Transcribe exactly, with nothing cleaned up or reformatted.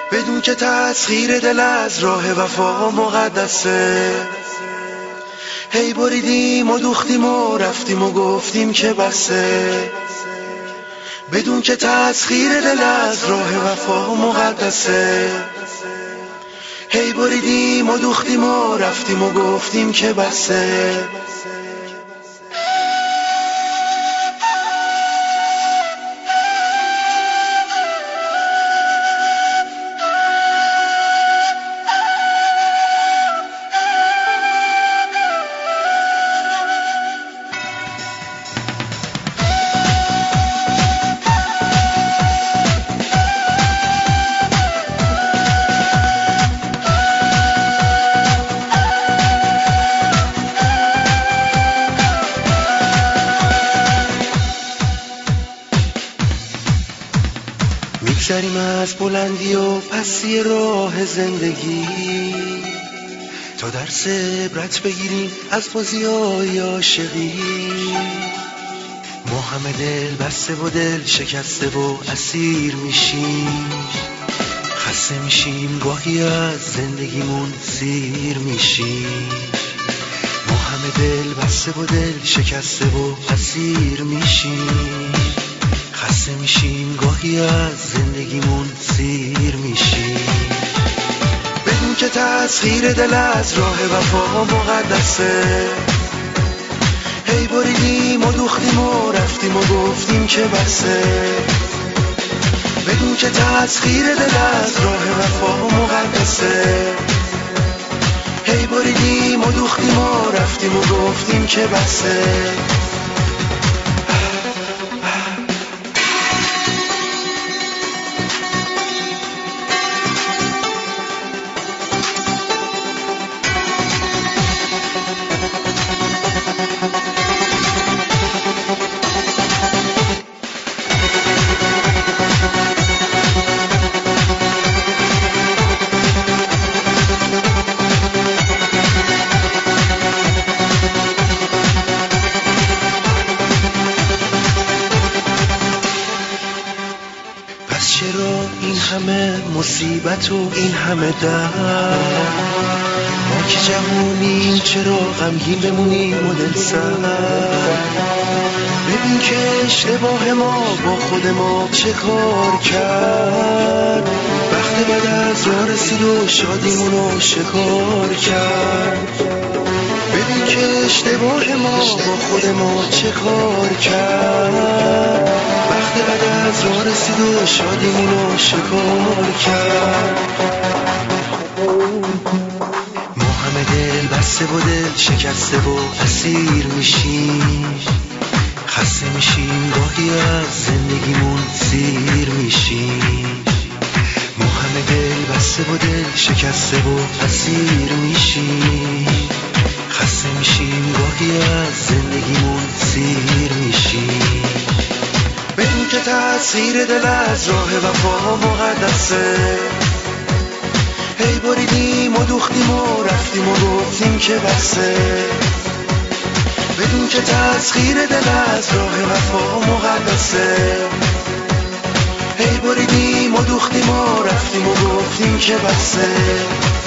بدون که تسخیر دل از راه وفا مقدسه. هی بریدیم و دوختیم و رفتیم و گفتیم که بسه، بدون که تسخیر دل از راه وفا مقدسه. هی بریدیم و دوختیم و رفتیم و گفتیم که بسه. میگذریم از بلندی و پستی راه زندگی تا درس عبرت بگیریم از بازی‌های عاشقی. ما همه دل بسته و دل شکسته و اسیر میشیم، خسته میشیم گاهی از زندگیمون سیر میشیم. ما همه دل بسته و دل شکسته و اسیر میشیم، خسته میشیم گاهی از زندگیمون سیر میشیم. بدون که تسخیر دل از راه وفا مقدسه. هی بریدیم و دوختیم و رفتیم و گفتیم که بسه، بدون که تسخیر دل از راه وفا مقدسه. هی بریدیم و دوختیم و رفتیم و گفتیم که بسه. چرا این همه مصیبت و این همه درد؟ ما که جوونیم چرا غمگین بمونیم و دل سرد؟ ببین که اشتباه ما با خود ما چه کار کرد. وقت بعد از راه رسید و شادیمونو شکار کرد. ببین که اشتباه ما با خود ما چه کار کرد. وقت بعد از راه رسید و شادیمونو شکار کرد. ما همه دل بسته و دل شکسته و اسیر میشیم، خسته میشیم گاهی از زندگیمون سیر میشیم. ما همه دل بسته و دل شکسته و اسیر میشیم، خسته میشیم گاهی از زندگیمون سیر میشیم. بدون که تسخیر دل از راه وفا مقدسه. هی بریدیم و دوختیم و رفتیم و گفتیم که بسه، بدون که تسخیر دل از راه وفا مقدسه. هی بریدیم و دوختیم و رفتیم و گفتیم که بسه.